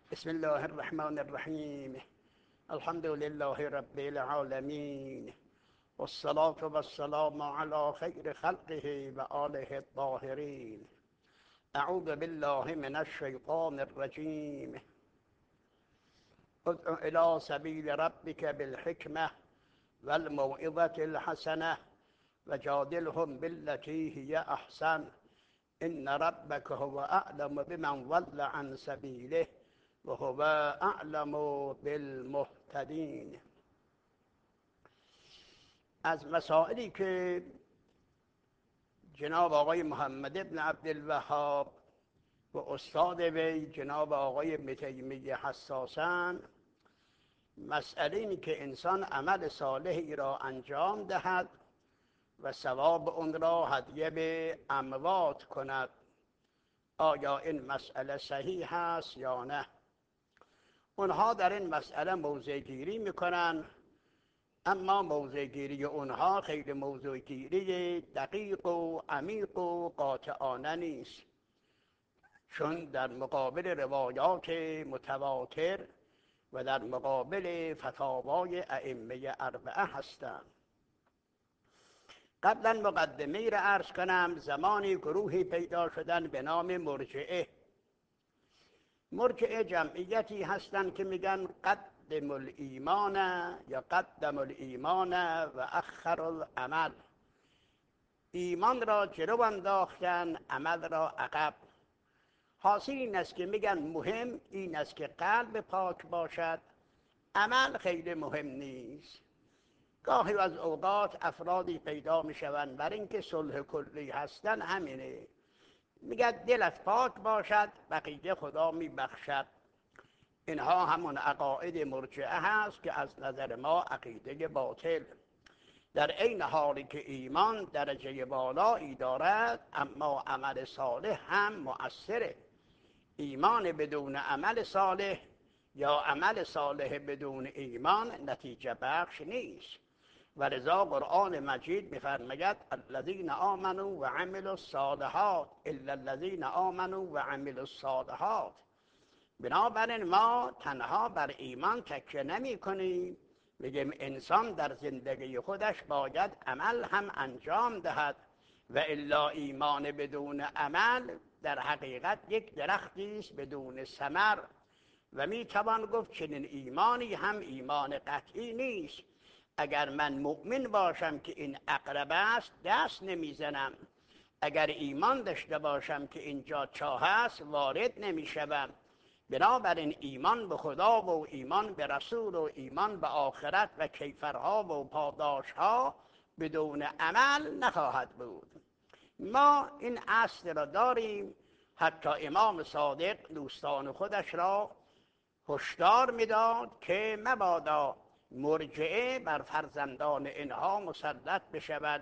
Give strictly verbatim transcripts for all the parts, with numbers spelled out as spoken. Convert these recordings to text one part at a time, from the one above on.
بسم الله الرحمن الرحیم. الحمد لله رب العالمین، والصلاة والسلام على خیر خلقه و آله الطاهرین. اعوذ بالله من الشیطان الرجیم. ادع الى سبیل ربک بالحکمة والموعظة الحسنة وجادلهم بالتي هي احسن ان ربک هو اعلم بمن ضل عن سبیله و هو اعلم بالمهتدین. از مسائلی که جناب آقای محمد ابن عبدالوهاب و استاد وی جناب آقای ابن تیمیه حساسن، مسئله اینی که انسان عمل صالحی را انجام دهد و ثواب اون را هدیه به اموات کند. آیا این مسئله صحیح است یا نه؟ اونها در این مسئله موضع گیری میکنن، اما موضع گیری اونها خیلی موضع گیری دقیق و عمیق و قاطعانه نیست، چون در مقابل روایات متواتر و در مقابل فتاوای ائمه اربعه هستند. قبلا مقدمه را عرض کنم. زمانی گروهی پیدا شدن به نام مرجعه. مرجعه جمعیتی هستند که میگن قدم الایمان یا قدم الایمان و اخر العمل. ایمان را جلو انداختن، عمل را عقب. حاصل این است که میگن مهم این است که قلب پاک باشد، عمل خیلی مهم نیست. گاهی از اوقات افرادی پیدا میشوند برای اینکه صلح کلی هستن همینه، میگه دلت پاک باشد بقیه خدا میبخشد. اینها همون عقاید مرجعه هست که از نظر ما عقیده باطل. در عین حالی که ایمان درجه بالایی دارد، اما عمل صالح هم مؤثره. ایمان بدون عمل صالح یا عمل صالح بدون ایمان نتیجه بخش نیست. ولذا قرآن مجید می‌فرماید الذین آمنوا و عملوا الصالحات الا الذین آمنوا و عملوا الصالحات. بنابراین ما تنها بر ایمان تکیه نمی کنیم، میگیم انسان در زندگی خودش باید عمل هم انجام دهد، و الا ایمان بدون عمل در حقیقت یک درختی است بدون ثمر، و می توان گفت چنین ایمانی هم ایمان قطعی نیست. اگر من مؤمن باشم که این اقرب است دست نمیزنم، اگر ایمان داشته باشم که اینجا چاه است وارد نمیشوم. بنابراین ایمان به خدا و ایمان به رسول و ایمان به آخرت و کیفرها و پاداشها بدون عمل نخواهد بود. ما این اصل را داریم. حتی امام صادق دوستان خودش را هشدار میداد که مبادا مرجعه بر فرزندان اینها مسلط بشود.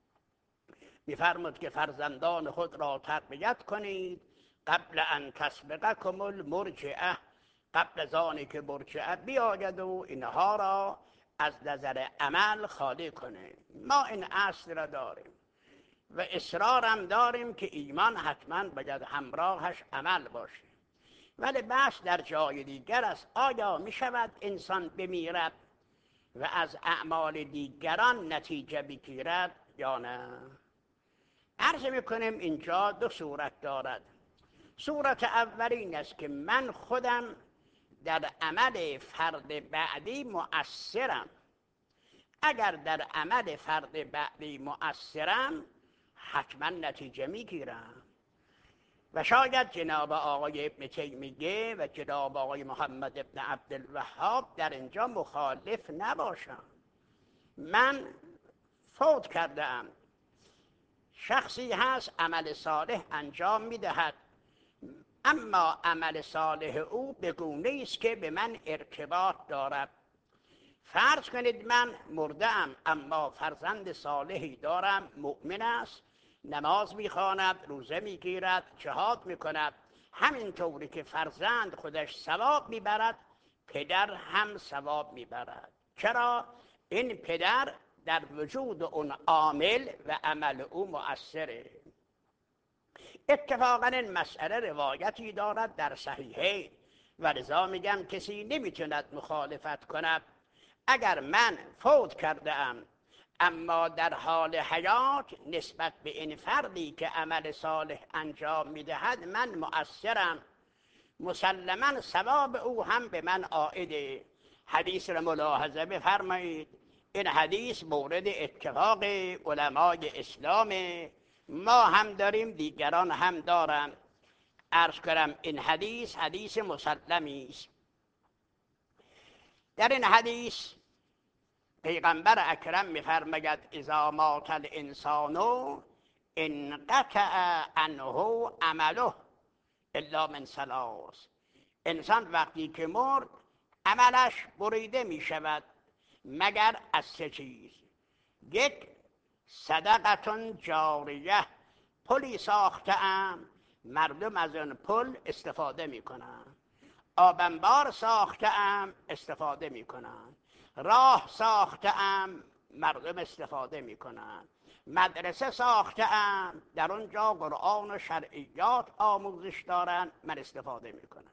میفرمود که فرزندان خود را تربیت کنید قبل ان تسبقکم المرجعه، قبل از آنی که مرجعه بیاید و اینها را از نظر عمل خالی کنه. ما این اصل را داریم و اصرارم داریم که ایمان حتما باید همراهش عمل باشه. ولی بحث در جای دیگر است. آیا می شود انسان بمیرد و از اعمال دیگران نتیجه بگیرد یا نه؟ عرض میکنیم اینجا دو صورت دارد. صورت اول این است که من خودم در عمل فرد بعدی مؤثرم. اگر در عمل فرد بعدی مؤثرم حتما نتیجه میگیرم. و شاید جناب آقای ابن تیمیه و جناب آقای محمد ابن عبدالوهاب در اینجا مخالف نباشم. من فوت کردم، شخصی هست عمل صالح انجام میدهد، اما عمل صالح او به گونه است که به من ارتباط دارد. فرض کنید من مرده‌ام، اما فرزند صالحی دارم، مؤمن است، نماز میخواند، روزه میگیرد، جهاد میکند. همینطوری که فرزند خودش ثواب میبرد، پدر هم ثواب میبرد. چرا؟ این پدر در وجود اون عامل و عمل او مؤثره. اتفاقا این مسئله روایتی دارد در صحیحین و لذا میگم کسی نمیتوند مخالفت کند. اگر من فوت کرده ام اما در حال حیات نسبت به این فردی که عمل صالح انجام میدهد من مؤثرم، مسلما ثواب او هم به من عائده. حدیث را ملاحظه بفرمایید. این حدیث مورد اتفاق علمای اسلام، ما هم داریم دیگران هم دارند. عرض کنم این حدیث حدیث مسلمی است. در این حدیث پیغمبر اکرم می‌فرماید اذا مات الانسان انقطع عنه عمله الا من ثلاث. انسان وقتی که مرد عملش بریده می شود مگر از سه چیز. یک، صدقتون جاریه، پلی ساخته‌ام مردم از اون پل استفاده می کنند. آبنبار ساخته‌ام استفاده می کنند. راه ساخته‌ام مردم استفاده می کنند. مدرسه ساخته‌ام در اونجا قرآن و شرعیات آموزش دارن، من استفاده می کنم.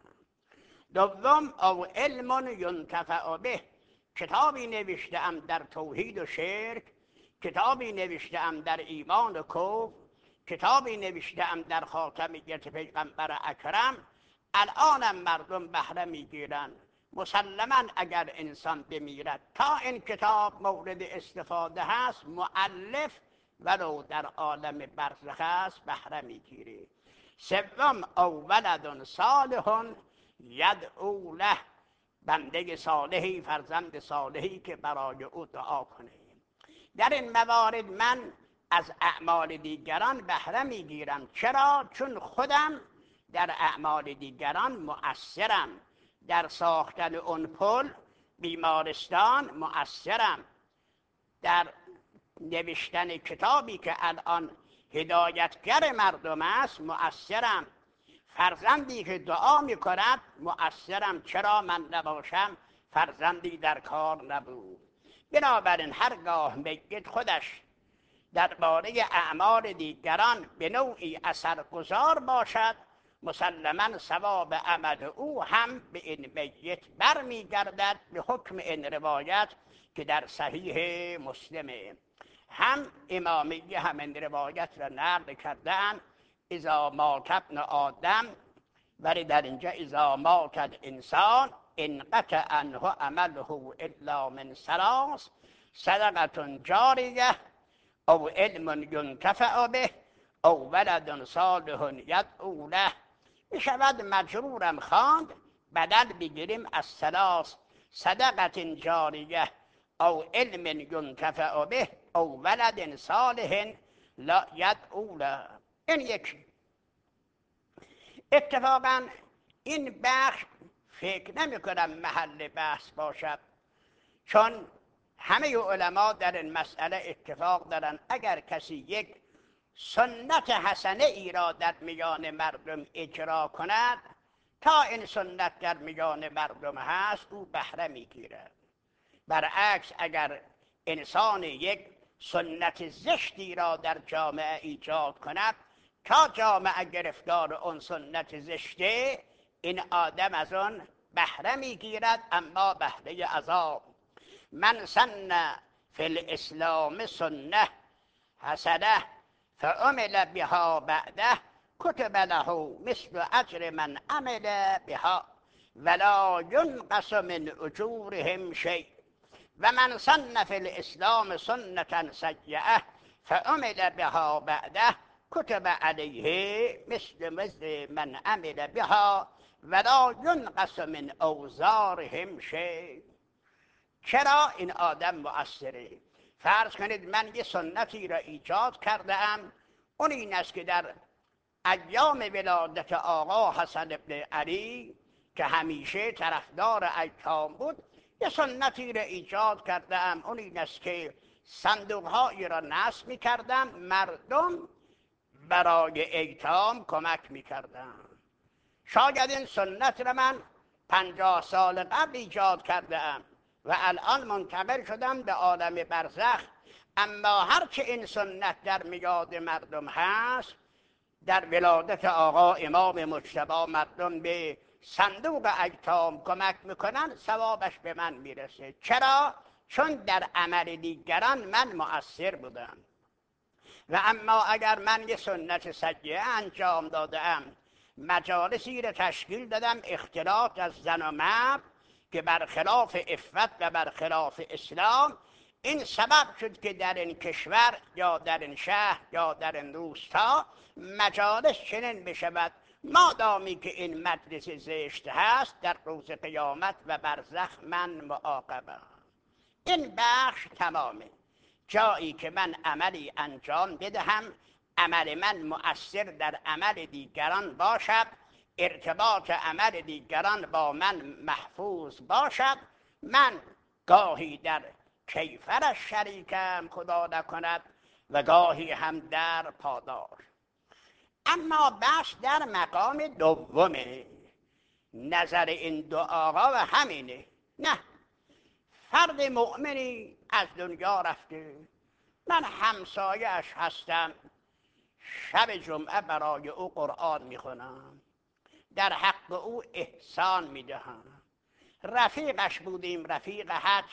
دوم، او علم ینتفع به، کتابی نوشته‌ام در توحید و شرک، کتابی نوشته‌ام در ایمان و کفر، کتابی نوشته‌ام در خاتمیت پیغمبر اکرم، الانم مردم بهره میگیرن. مسلما اگر انسان بمیرد تا این کتاب مورد استفاده هست، مؤلف ولو در عالم برزخ است بهره میگیره. سوم، او ولد صالح یدعو له، بنده صالحی، فرزند صالحی که برای او دعا کنه. در این موارد من از اعمال دیگران بهره میگیرم. چرا؟ چون خودم در اعمال دیگران مؤثرم. در ساختن اون پل، بیمارستان مؤثرم. در نوشتن کتابی که الان هدایتگر مردم است مؤثرم. فرزندی که دعا میکند مؤثرم. چرا من نباشم؟ فرزندی در کار نبود. بنابراین هرگاه میت خودش درباره اعمال دیگران به نوعی اثرگذار باشد، مسلما ثواب عمل او هم به این میت برمیگردد به حکم این روایت که در صحیح مسلمه. هم امامیه هم این روایت را نقل کردن اذا مات ابن آدم، ولی در اینجا اذا مات الانسان انقطع عنه عمله الا من ثلاث، صدقة جاریه او علم ینتفع به او ولد صالح یدعو له. می شود مجرورم خواند، بدل بگیریم از ثلاث، صدقة جاریه او علم ینتفع به او ولد صالح لا یدعو له. این یکی. اتفاقا این بخش فکر نمی کنم محل بحث باشد، چون همه علما در این مسئله اتفاق دارن. اگر کسی یک سنت حسنه ای را در میان مردم اجرا کند، تا این سنت در میان مردم هست او بهره میگیرد. برعکس اگر انسان یک سنت زشتی را در جامعه ایجاد کند، تا جامعه گرفتار اون سنت زشته، این آدم از اون بهره میگیرد، اما بهره عذاب. من سن فی الاسلام سنه حسنه فعمل بها بعده کتب له مثل اجر من عمل بها ولا ینقص من اجورهم شیء و من سن فی الاسلام سنة سیئه فعمل بها بعده کتب علیه مثل مثل من عمل بها ولا ینقص من اوزارهم شیء. چرا این آدم مؤثره؟ فرض کنید من یه سنتی را ایجاد کرده ام، اون این است که در ایام ولادت آقا حسن ابن علی که همیشه طرفدار ایتام بود، یه سنتی را ایجاد کرده ام، اون این است که صندوق‌هایی را نصب می‌کردم، مردم برای ایتام کمک می‌کردن. شاید این سنت را من پنجاه سال قبل ایجاد کرده ام و الان منتقل شدم به عالم برزخ، اما هرچه این سنت در میاد مردم هست، در ولادت آقا امام مجتبی مردم به صندوق ایتام کمک میکنن ثوابش به من میرسه. چرا؟ چون در عمل دیگران من مؤثر بودم. و اما اگر من یه سنت سیئه انجام دادم، مجالسی را تشکیل دادم اختلاط از زن و مرد که برخلاف عفت و برخلاف اسلام، این سبب شد که در این کشور یا در این شهر یا در این روستا مجالس چنین بشود. مادامی که این مجلس زشت هست، در روز قیامت و برزخ من معاقبم. این بخش تمامه. جایی که من عملی انجام بدهم، عمل من مؤثر در عمل دیگران باشد، ارتباط عمل دیگران با من محفوظ باشد، من گاهی در کیفرش شریکم، خدا نکند، و گاهی هم در پاداش. اما بس در مقام دومه. نظر این دو آقا و همینه. نه، فرد مؤمنی از دنیا رفته، من همسایه‌اش هستم، شب جمعه برای او قرآن میخونم، در حق او احسان میدهم. رفیقش بودیم، رفیق حج،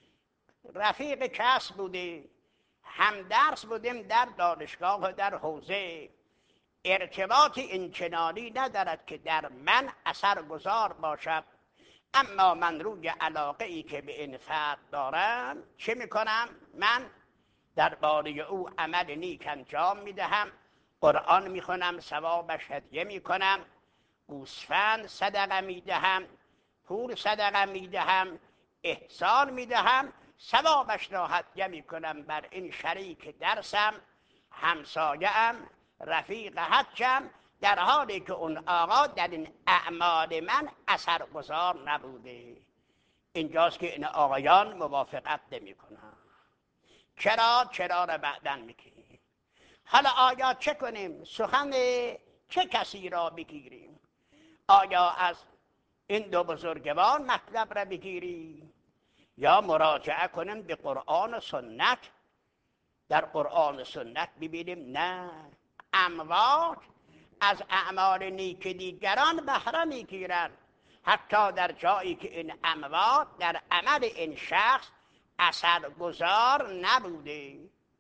رفیق کسب بودیم، هم درس بودیم در دانشگاه و در حوزه. ارتباط اینچنانی ندارد که در من اثر گذار باشد، اما من روی علاقه ای که به این فرد دارم چه میکنم؟ من درباره او عمل نیک انجام میدهم، قرآن میخونم، ثوابش هدیه میکنم، گوسفند صدقه میدهم، پول صدقه میدهم، احسان میدهم، ثوابش را هدیه میکنم بر این شریک درسم، همسایه‌ام، رفیق حجم، در حالی که اون آقا در این اعمال من اثرگذار نبوده. اینجاست که این آقایان موافقت نمی کنن. چرا؟ چرا را بعداً میگیم. حالا آیا چه کنیم؟ سخن چه کسی را بگیریم؟ آیا از این دو بزرگوار مطلب را بگیریم یا مراجعه کنیم به قرآن و سنت؟ در قرآن و سنت ببینیم نه، اموات از اعمال نیک دیگران بهره میگیرند، حتی در جایی که این اموات در عمل این شخص اثرگذار نبوده،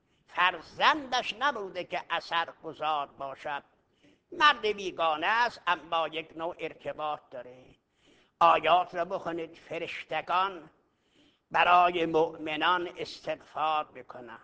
فرزندش نبوده که اثرگذار باشد. مرد بیگانه است اما یک نوع ارتباط داره. آیات را بخونید، فرشتگان برای مؤمنان استغفار بکنند،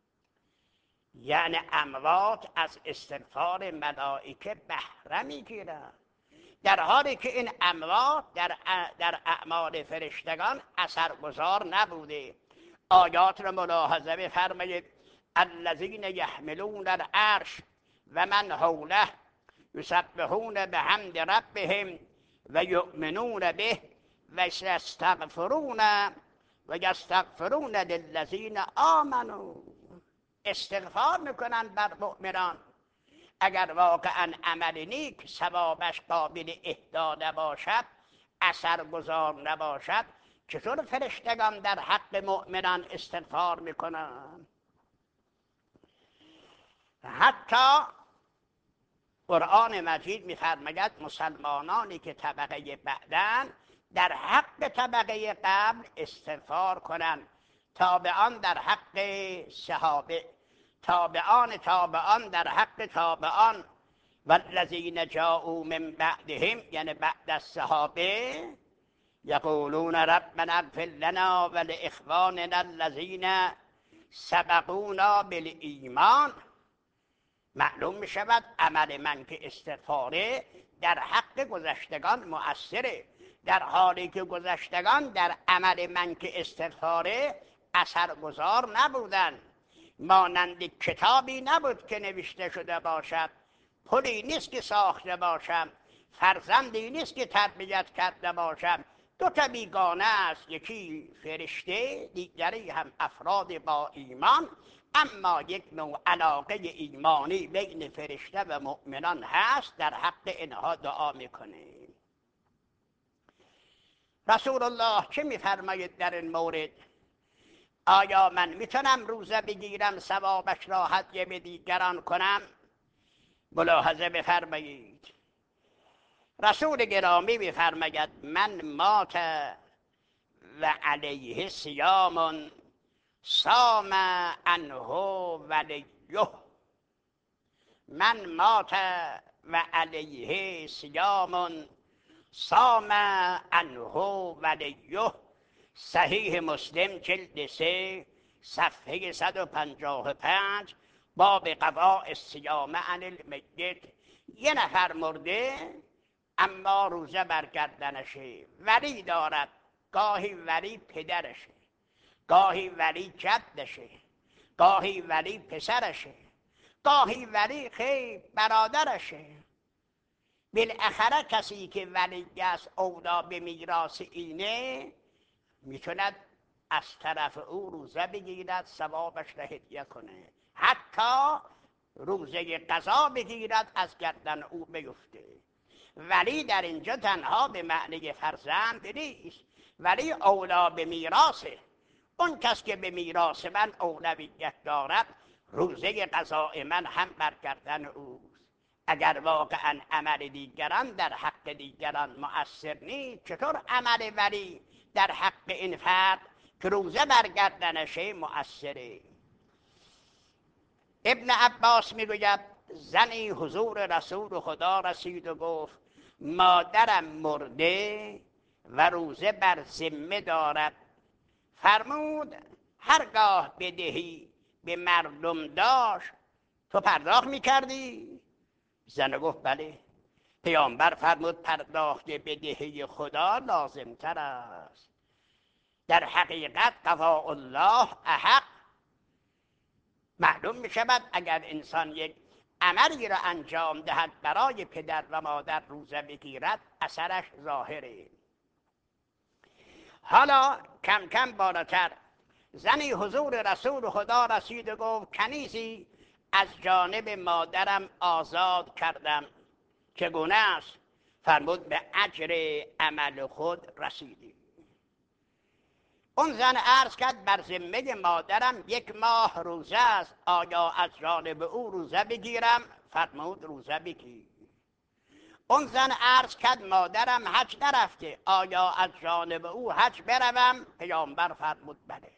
یعنی اموات از استغفار ملائکه بهره میگیرند، در حالی که این اموات در در اعمال فرشتگان اثرگذار نبوده. آیات را ملاحظه بفرمایید. الذین یحملون العرش و من حوله یسبحون بحمد ربهم و یؤمنون به و یستغفرون و یستغفرون للذین آمنوا. استغفار میکنن بر مؤمنان. اگر واقعا عمل نیک ثوابش قابل اهدا نباشد، اثرگذار نباشد، چطور فرشتگان در حق مؤمنان استغفار میکنن؟ حتی قرآن مجید میفرماید مسلمانانی که طبقه بعدن در حق طبقه قبل استغفار کنند. تابعان در حق صحابه، تابعان تابعان در حق تابعان. والذین جاءوا من بعدهم، یعنی بعد از صحابه، یقولون ربنا اغفر لنا ولاخواننا الذین سبقونا بالایمان. معلوم می شود عمل من که استغفاره در حق گذشتگان مؤثره، در حالی که گذشتگان در عمل من که استغفاره اثرگذار نبودن. مانند کتابی نبود که نوشته شده باشد، پلی نیست که ساخته باشم، فرزندی نیست که تربیت کرده باشم. دو تا بیگانه است، یکی فرشته، دیگری هم افراد با ایمان، اما یک نوع علاقه ایمانی بین فرشته و مؤمنان هست. در حق اینها دعا میکنه. رسول الله چه میفرماید در این مورد؟ آیا من میتونم روزه بگیرم ثوابش را هدیه به دیگران کنم؟ ملاحظه بفرمایید. رسول گرامی می‌فرماید من مات و علیه صیام صام عنه ولیه. من مات و علیه صیام صام عنه ولیه. صحیح مسلم جلد سه صفحه صد و پنجاه و پنج باب قضاء الصیام عن المیت. یه نفر مرده اما روزه بر گردنشه، ولی دارد، گاهی ولی پدرشه، گاهی ولی جدشه، گاهی ولی پسرشه، گاهی ولی خیلی برادرشه. بالاخره کسی که ولی است اولا به میراث اینه میتوند از طرف او روزه بگیرد، ثوابش را هدیه کنه، حتی روزه قضا بگیرد از گردن او بیفته. ولی در اینجا تنها به معنی فرزند نیست، ولی اولا به میراثه. اون کس که به میراث من اولویت دارد، روزه قضاء من هم بر گردن اوست. اگر واقعا عمل دیگران در حق دیگران مؤثر نیست، چطور عمل ولی در حق این فرد که روزه بر گردنشه مؤثره؟ ابن عباس میگوید زنی حضور رسول خدا رسید و گفت مادرم مرده و روزه بر ذمه دارد. فرمود هرگاه بدهی به مردم داشت تو پرداخت میکردی؟ زن گفت بله. پیامبر فرمود پرداخت بدهی خدا لازم تر است. در حقیقت قضاء الله احق. معلوم می شود اگر انسان یک عملی را انجام دهد برای پدر و مادر روزه بگیرد، اثرش ظاهره. حالا کم کم بالاتر زنی حضور رسول خدا رسید و گفت کنیزی از جانب مادرم آزاد کردم، چگونه است؟ فرمود به اجر عمل خود رسیدی. اون زن عرض کرد بر ذمه مادرم یک ماه روزه است، آیا از جانب او روزه بگیرم؟ فرمود روزه بگیر. اون زن عرض کرد مادرم حج نرفته، آیا از جانب او حج بروم؟ پیامبر فرمود بله.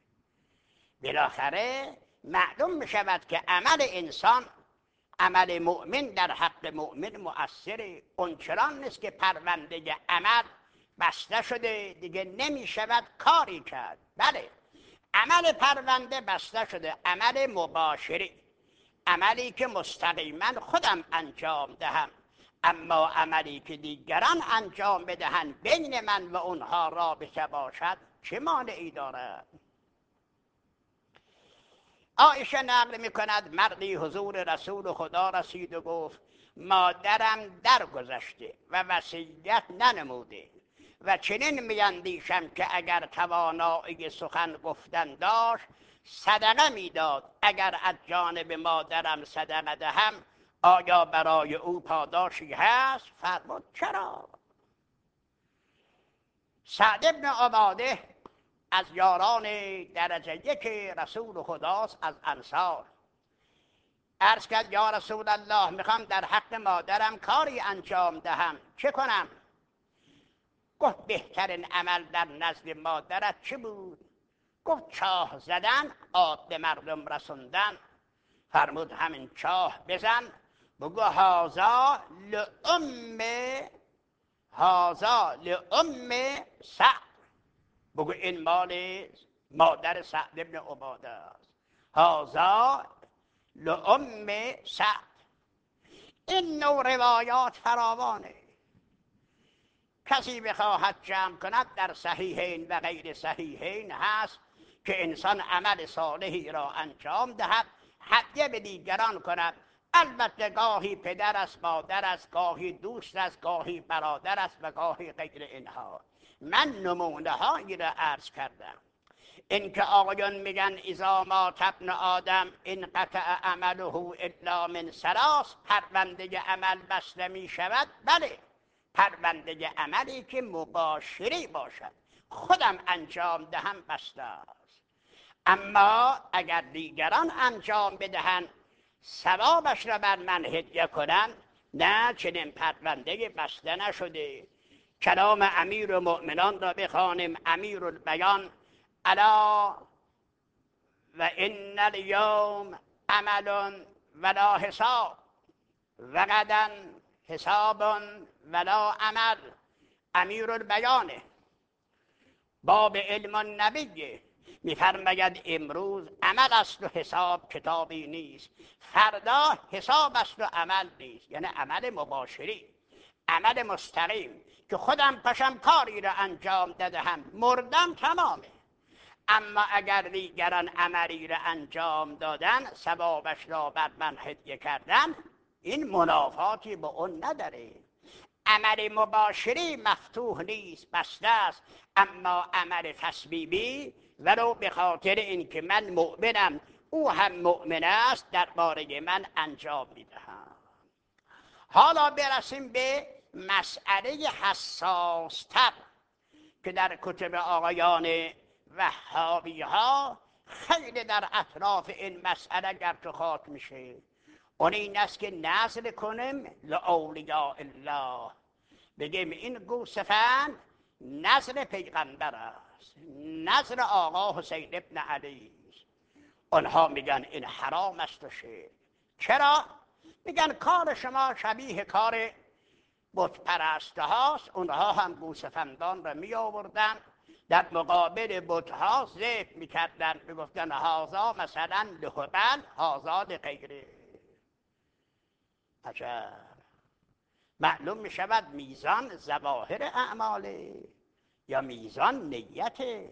بالاخره معلوم می شود که عمل انسان، عمل مؤمن در حق مؤمن مؤثره. اونچنان نیست که پرونده عمل بسته شده دیگه نمی شود کاری کرد. بله، عمل پرونده بسته شده، عمل مباشری، عملی که مستقیما خودم انجام دهم، اما عملی که دیگران انجام بدهند بین من و اونها رابطه باشد چه مانعی دارد؟ عایشه نقل می کند مردی حضور رسول خدا رسید و گفت مادرم درگذشته و وصیت ننموده و چنین میاندیشم که اگر توانایی سخن گفتن داشت صدقه میداد. اگر از جانب مادرم صدقه دهم آیا برای او پاداشی هست؟ فرمود چرا؟ سعد بن عباده از یاران درجه یک رسول خداست، از انصار. عرض کرد یا رسول الله میخوام در حق مادرم کاری انجام دهم، چه کنم؟ گفت بهترین عمل در نزد مادرت چه بود؟ گفت چاه زدن، آب به مردم رسوندن. فرمود همین چاه بزن، بگو هازا لأم هازا لأم سعد، بگو این مال مادر سعد بن عباده است. هازا لأم سعد. این نوع روایات فراوانه. کسی بخواهد جمع کند در صحیحین و غیر صحیحین هست که انسان عمل صالحی را انجام دهد، هدیه به دیگران کند. البته گاهی پدر است، مادر است، گاهی دوست است، گاهی برادر است و گاهی غیر اینها. من نمونه هایی را عرض کردم. اینکه آقایان میگن اذا مات ابن آدم انقطع عمله الا من ثلاث، پرونده عمل بسته می شود. بله، پرونده عملی که مباشری باشد، خودم انجام دهم بسته است. اما اگر دیگران انجام بدهند ثوابش را بر من هدیه کنند، نه، چنین پرونده بسته نشده. کلام امیر و مؤمنان را بخوانیم. امیر البیان: الا و ان الیوم عمل ولا حساب و غدا حساب ولا عمل. امیر البیانه، باب علم النبی، میفرماید امروز عمل است و حساب کتابی نیست، فردا حساب است و عمل نیست. یعنی عمل مباشری، عمل مستقیم که خودم پشم کاری را انجام دادم، مردم تمامه. اما اگر دیگران عملی را انجام دادن، ثوابش را بر من هدیه کردن، این منافاتی به اون نداره. عمل مباشری مفتوح نیست، بسته است. اما عمل تسبیبی ولو به خاطر اینکه من مؤمنم او هم مؤمن است، درباره من انجام میدهم. حالا برسیم به مسئله حساستر که در کتب آقایان وهابی ها خیلی در اطراف این مسئله گرد و خاک میشه. اون این است که نذر کنیم لاولیاء الله، بگیم این گوسفند نذر پیغمبر است، نذر آقا حسین ابن علی است. اونها میگن این حرام است و شرک. چرا؟ میگن کار شما شبیه کار بت پرسته هاست. اونها هم گوسفندان را می آوردن، در مقابل بت ها ذبح میکردن، میگفتن هذا مثلا لهبل هذا لغیره. عجب. معلوم می شود میزان ظواهر اعماله یا میزان نیته.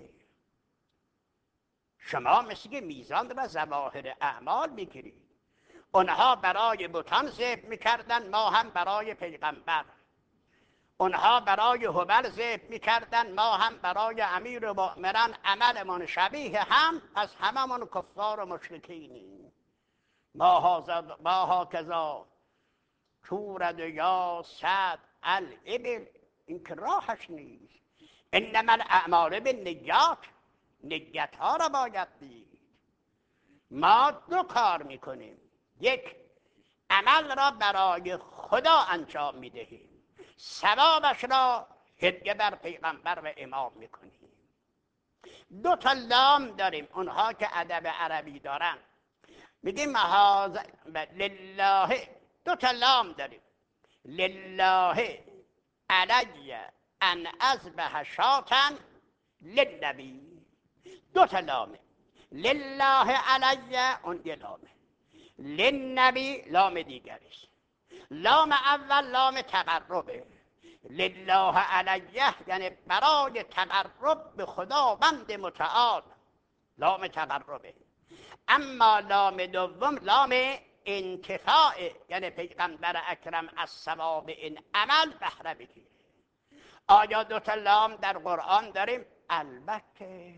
شما مثل که میزان و ظواهر اعمال میگیرید. اونها برای بتان ذبح میکردن، ما هم برای پیغمبر. اونها برای هبل ذبح میکردن، ما هم برای امیر و مؤمنان. عملمون شبیه هم، از هممون کفار و مشرکینیم. ما هازد ما ها کذا تورد یا صد الابل، این که راهش نیست. انما الاعمال بالنیات، نیت ها را باید دید. ما دو کار میکنیم، یک عمل را برای خدا انجام میدهیم، ثوابش را هدیه بر پیغمبر و امام میکنیم. دو تا لام داریم، اونها که ادب عربی دارن میگیم هذا لله. دو تا لام داریم، لله علی ان اذبح شاة للنبی. دو تا لامه، لله علی اون یه لامه، للنبی لام دیگریست. لام اول لام تقربه، لله علیه یعنی برای تقرب به خداوند متعال، لام تقربه. اما لام دوم لام انتفاع، یعنی پیغمبر اکرم از ثواب این عمل بهره بگیره. آیا دو تا لام در قرآن داریم؟ البته.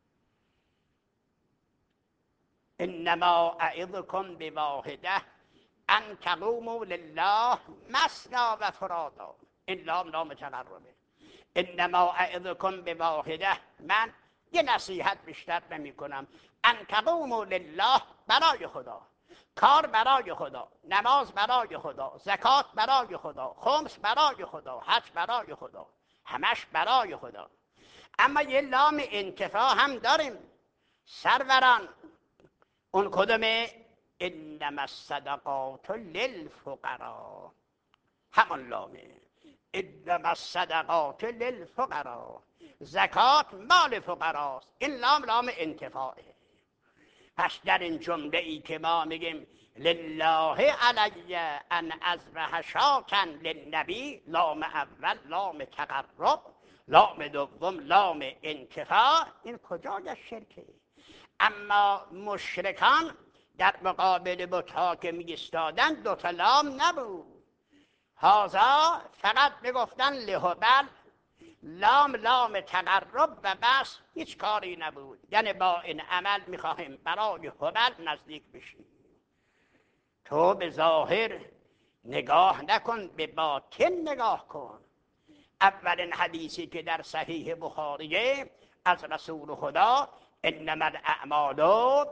انما اعظکم بواحده ان تقوموا لله مثنی و فرادا. این لام لام تقربه. انما اعظکم بواحده، من یه نصیحت بیشتر نمی کنم. ان تقوموا لله، برای خدا، کار برای خدا، نماز برای خدا، زکات برای خدا، خمس برای خدا، حج برای خدا، همش برای خدا. اما یه لام انتفاع هم داریم سروران. اون کدومه؟ انما الصدقات للفقراء، همون لامه. انما الصدقات للفقراء، زکات مال فقراست. این لام لام انتفاعه. پس در این جمله ای که ما میگیم لله علی ان اذبح شاة للنبی، لام اول لام تقرب، لام دوم لام انتفاع، این کجای شرکه؟ اما مشرکان در مقابل بت‌ها که می‌ایستادن دو تا لام نبود. هذا فقط میگفتن لهبل، لام لام تقرب و بس، هیچ کاری نبود. یعنی با این عمل میخواهیم برای هبل نزدیک بشیم. تو به ظاهر نگاه نکن، به باطن نگاه کن. اولین حدیثی که در صحیح بخاریه از رسول خدا، انما الاعمال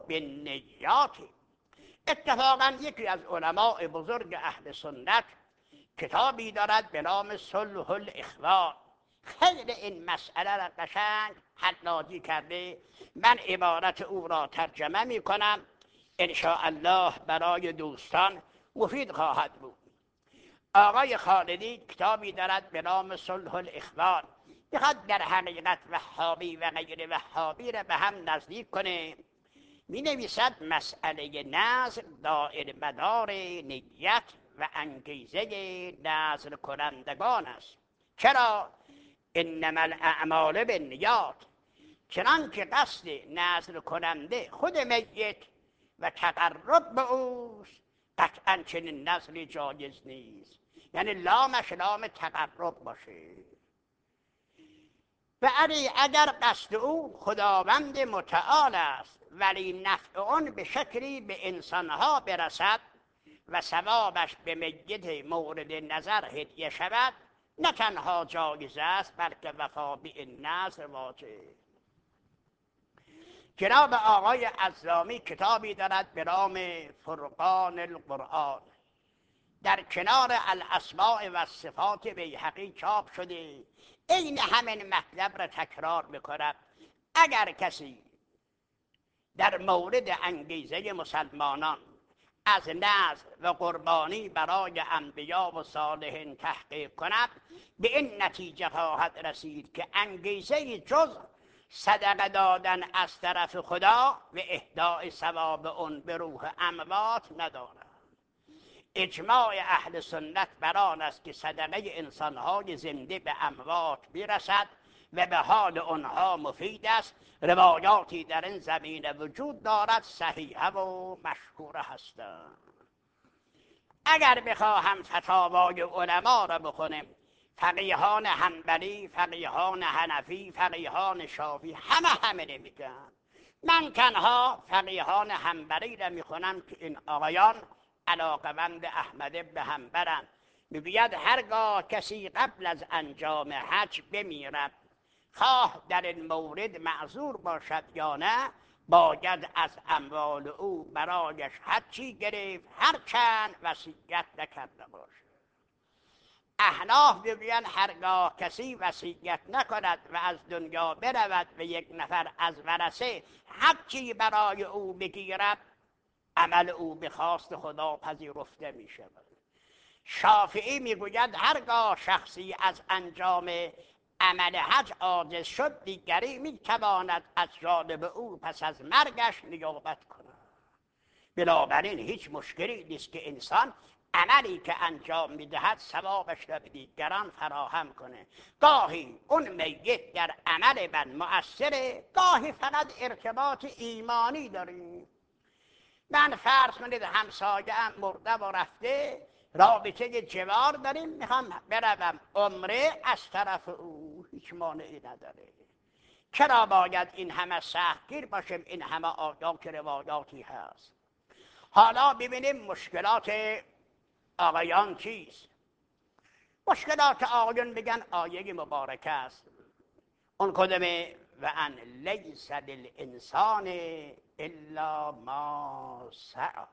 بالنیات. اتفاقا یکی از علماء بزرگ اهل سنت کتابی دارد به نام صلح الاخوان. خیلی این مسئله را قشنگ حلاجی کرده. من عبارت او را ترجمه می کنم، انشاءالله برای دوستان مفید خواهد بود. آقای خالدی کتابی دارد به نام صلح الاخوان. میخواد در حقیقت وهابی و غیر وهابی را به هم نزدیک کنه. می نویسد مسئله نظر دائر مدار نیت و انگیزه نظر کنندگان است. چرا؟ انما الاعمال بالنیات. چنان که قصد نظر کننده خود میت و تقرب به اوست، قطعا چنین نظری جایز نیست. یعنی لامش لام تقرب باشه. و علی اگر قصد او خداوند متعال است ولی نفع اون به شکلی به انسانها برسد و ثوابش به میت مورد نظر هدیه شود، نه تنها جایز است بلکه وفا به این نظر واجب. جناب آقای عزامی کتابی دارد به نام فرقان القرآن، در کنار الاسماء و صفات بیهقی چاپ شده. این همین مطلب را تکرار میکنم. اگر کسی در مورد انگیزه مسلمانان از نذر و قربانی برای انبیا و صالحین تحقیق کند، به این نتیجه خواهد رسید که انگیزه جز صدقه دادن از طرف خدا و اهداء ثواب اون به روح اموات ندارد. اجماع اهل سنت بر آن است که صدقه انسانهای زنده به اموات برسد و به حال آنها مفید است. روایاتی در این زمینه وجود دارد، صحیحه و مشهوره هستند. اگر بخواهم فتاوای علما را بخونیم، فقیهان حنبلی، فقیهان حنفی، فقیهان شافعی همه همه میگن. من تنها فقیهان حنبلی را میخونم که این آقایان علاقمند احمد بن حنبلند. میگوید هرگاه کسی قبل از انجام حج بمیرد، خواه در این مورد معذور باشد یا نه، باید از اموال او برایش حجی گرفت، هرچند وصیت نکرده باشد. احناف میگویند هرگاه کسی وصیت نکند و از دنیا برود و یک نفر از ورثه حجی برای او بگیرد، عمل او به خواست خدا پذیرفته می شود. شافعی میگوید هرگاه شخصی از انجام عمل حج عاجز شد، دیگری میتواند از جانب او پس از مرگش نیابت کند. بنابراین هیچ مشکلی نیست که انسان عملی که انجام میدهد ثوابش را به دیگران فراهم کنه. گاهی اون میت در عمل من مؤثره، گاهی فقط ارتباط ایمانی داریم. من فرض کنید همسایه‌ام مرده و رفته، رابطه جوار داریم، میخوام بروم عمره از طرف او، هیچ مانعی نداره. چرا باید این همه سختگیر باشیم؟ این همه آیات روایاتی هست. حالا ببینیم مشکلات آقایان چیست. مشکلات آقایان بگن آیه مبارکه است، اون کدومه؟ و ان لیس للانسان الا ما سعی.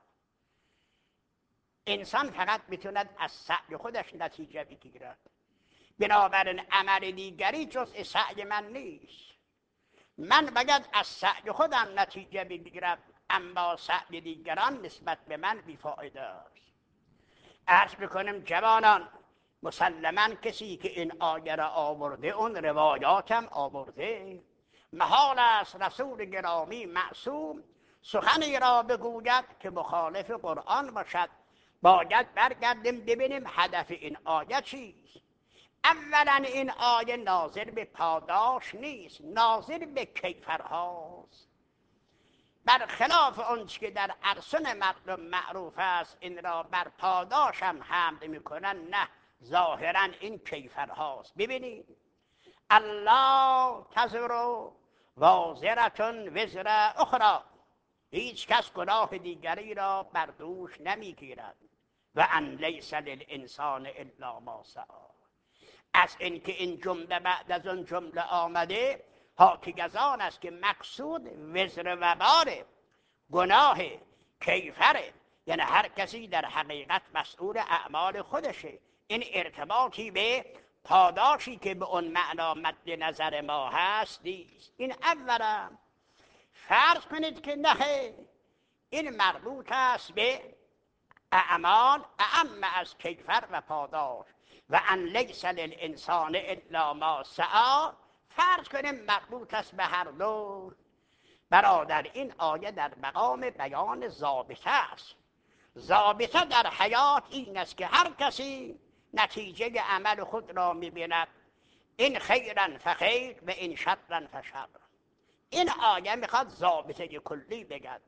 انسان فقط میتوند از سعی خودش نتیجه بگیرد. بنابراین عمل دیگری جز سعی من نیست. من باید از سعی خودم نتیجه بگیرم، اما سعی دیگران نسبت به من بیفایده است. عرض بکنم جوانان، مسلماً کسی که این آیه را آورده اون روایاتم آورده. محال است رسول گرامی معصوم سخنی را بگوید که مخالف قرآن باشد. باید برگردیم ببینیم هدف این آیه چیست. اولا این آیه ناظر به پاداش نیست، ناظر به کیفرهاست. برخلاف آنچه که در ارسن مردم معروف است این را بر پاداش هم حمل میکنن، نه، ظاهرا این کیفرهاست. ببینید الله تزر وازرة وزر اخرى، هیچ کس گناه دیگری را بر دوش نمیگیرد. و ان لیس للانسان الا ما سعی. از اینکه این جمله بعد از اون جمله آمده، حاکی از آن است که مقصود وزر و باره، گناه، کیفره. یعنی هر کسی در حقیقت مسئول اعمال خودشه. این ارتباطی به پاداشی که به اون معنا مد نظر ما هست نیست. این اولا. فرض کنید که نه، این مربوط است به اعمال اعم از کیفر و پاداش و ان لیس للانسان الا ما سعی. فرض کنیم مربوط است به هر دو. برادر این آیه در مقام بیان ضابطه است. ضابطه در حیات این است که هر کسی نتیجه عمل خود را می‌بیند، این خیرا فخیر و این شرا فشر. این آیه میخواد ضابطه کلی بگد.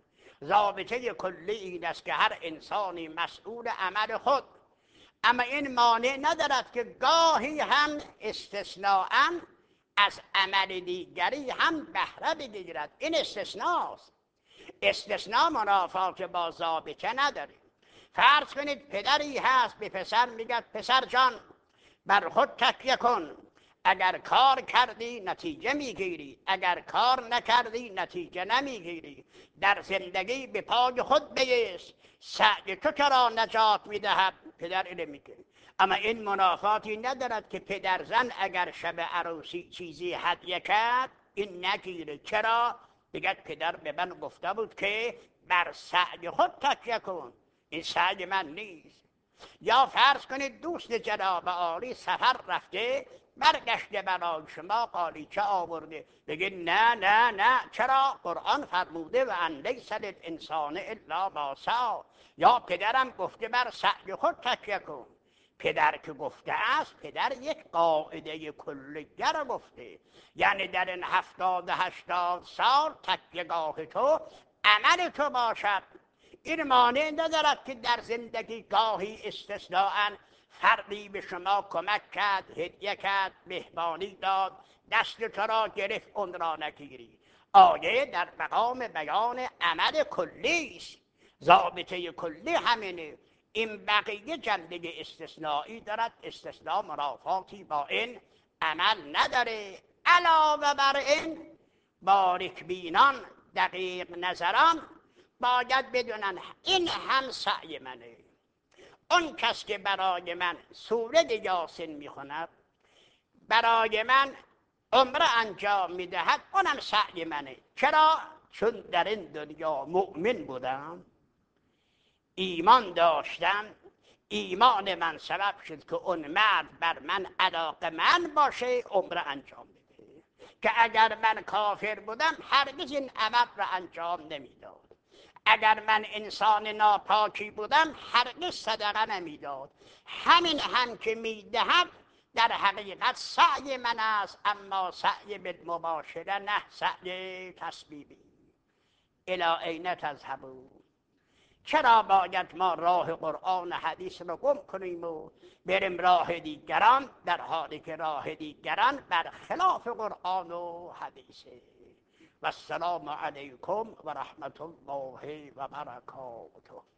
ضابطه کلی این است که هر انسانی مسئول عمل خود، اما این مانع ندارد که گاهی هم استثناءً از عمل دیگری هم بهره بگیرد. این استثناست. استثناء منافات با ضابطه نداره. فرض کنید پدری هست به پسر میگه پسر جان بر خود تکیه کن، اگر کار کردی نتیجه میگیری، اگر کار نکردی نتیجه نمیگیری. در زندگی به پای خود بیست، سعی تو چرا نجات میدهد؟ پدر اینو میگه. اما این منافاتی ندارد که پدر زن اگر شب عروسی چیزی هدیه کرد این نگیره. چرا؟ بگه پدر به من گفته بود که بر سعی خود تکیه کن، این سعی من نیست. یا فرض کنید دوست جناب عالی سفر رفته، برگشته برای شما قالیچه آورده، بگه نه نه نه. چرا؟ قرآن فرموده و ان لیس للانسان الا ما سعی. یا پدرم گفته بر سعی خود تکیه کن. پدر که گفته است، پدر یک قاعده کلیه را گفته، یعنی در این هفتاد هشتاد سال تکیهگاه تو عمل تو باشد. این مانع ندارد که در زندگی گاهی استثناءً فردی به شما کمک کرد، هدیه کرد، مهمانی داد، دست تو را گرفت، اون را نگیری. آیه در مقام بیان عمل کلی است. ضابطه کلی همینه. این بقیه جنبه استثنایی دارد. استثناء منافاتی با این عمل نداره. علاوه بر این باریک بینان، دقیق نظران باید بدونن این هم سعی منه. اون کس که برای من سوره یاسین میخوند، برای من عمره انجام میدهد، اونم سعی منه. چرا؟ چون در این دنیا مؤمن بودم، ایمان داشتم، ایمان من سبب شد که اون مرد بر من علاقه من باشه، عمره انجام بده. که اگر من کافر بودم هرگز این عمل را انجام نمیداد. اگر من انسان ناپاکی بودم هرگز صدقه نمیداد. همین هم که میدهم در حقیقت سعی من است، اما سعی بالمباشره نه، سعی تسبیبی. الی این تذهبون؟ چرا باید ما راه قرآن حدیث رو گم کنیم و بریم راه دیگران، در حالی که راه دیگران بر خلاف قرآن و حدیثه؟ و السلام علیکم و رحمت الله و برکاته.